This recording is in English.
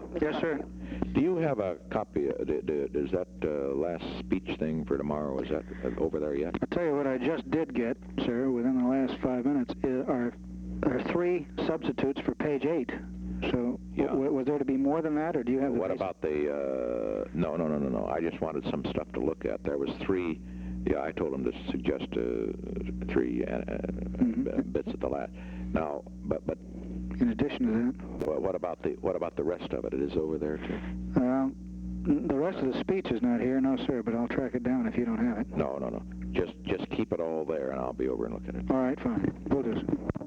Yes, sir. Do you have a copy? Is that last speech thing for tomorrow? Is that over there yet? I'll tell you what I just did get, sir, within the last 5 minutes, are 3 substitutes for page 8. So, yeah. Was there to be more than that, or do you have the What basic? about the, no. I just wanted some stuff to look at. There was 3, yeah, I told him to suggest 3 bits at the last. Now, but in addition to that, what about the rest of it? It is over there too. The rest of the speech is not here, no, sir. But I'll track it down if you don't have it. No. Just keep it all there, and I'll be over and look at it. All right, fine. We'll do so.